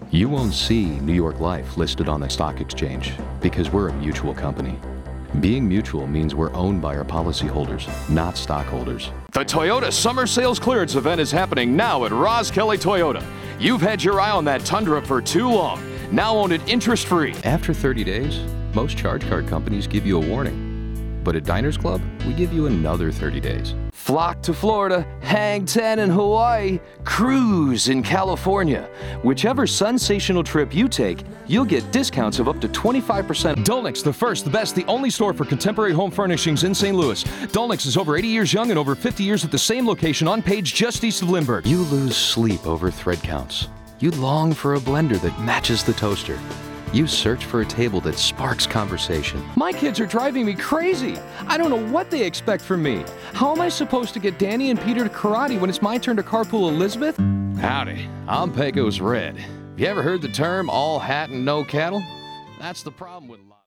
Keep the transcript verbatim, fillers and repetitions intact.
You won't see New York Life listed on the stock exchange because we're a mutual company. Being mutual means we're owned by our policyholders, not stockholders. The Toyota Summer Sales Clearance Event is happening now at Roz Kelly Toyota. You've had your eye on that Tundra for too long. Now own it interest-free. After thirty days, most charge card companies give you a warning. But at Diners Club, we give you another thirty days. Flock to Florida, hang ten in Hawaii, cruise in California. Whichever sensational trip you take, you'll get discounts of up to twenty-five percent. Dolnix, the first, the best, the only store for contemporary home furnishings in Saint Louis. Dolnix is over eighty years young and over fifty years at the same location on Page just east of Lindbergh. You lose sleep over thread counts. You long for a blender that matches the toaster. You search for a table that sparks conversation. My kids are driving me crazy. I don't know what they expect from me. How am I supposed to get Danny and Peter to karate when it's my turn to carpool Elizabeth? Howdy, I'm Pecos Red. Have you ever heard the term all hat and no cattle? That's the problem with